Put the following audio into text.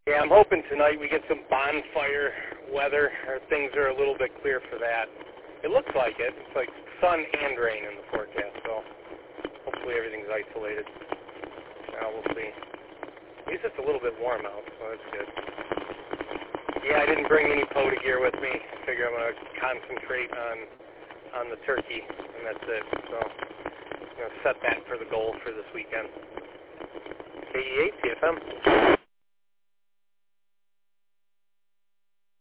Yeah, I'm hoping tonight we get some bonfire weather, or things are a little bit clear for that. It looks like it. It's like sun and rain in the forecast, so hopefully everything's isolated. We'll see. At least it's a little bit warm out, so that's good. Yeah, I didn't bring any POTA gear with me. I figure I'm going to concentrate on the turkey, and that's it. So I'm going to set that for the goal for this weekend. KE8 TFM.